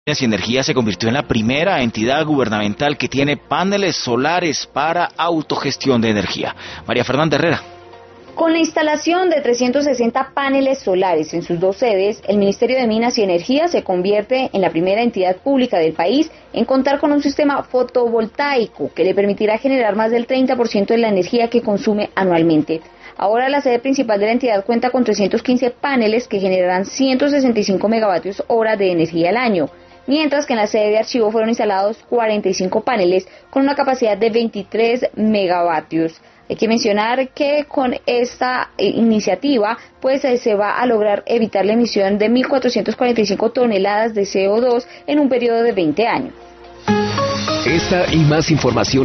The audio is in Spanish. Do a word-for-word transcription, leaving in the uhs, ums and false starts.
Y Energía se convirtió en la primera entidad gubernamental que tiene paneles solares para autogestión de energía. María Fernanda Herrera. Con la instalación de trescientos sesenta paneles solares en sus dos sedes, el Ministerio de Minas y Energía se convierte en la primera entidad pública del país en contar con un sistema fotovoltaico que le permitirá generar más del treinta por ciento de la energía que consume anualmente. Ahora la sede principal de la entidad cuenta con trescientos quince paneles que generarán ciento sesenta y cinco megavatios hora de energía al año, mientras que en la sede de Archivo fueron instalados cuarenta y cinco paneles con una capacidad de veintitrés megavatios. Hay que mencionar que con esta iniciativa pues se va a lograr evitar la emisión de mil cuatrocientas cuarenta y cinco toneladas de C O dos en un periodo de veinte años. Esta y más información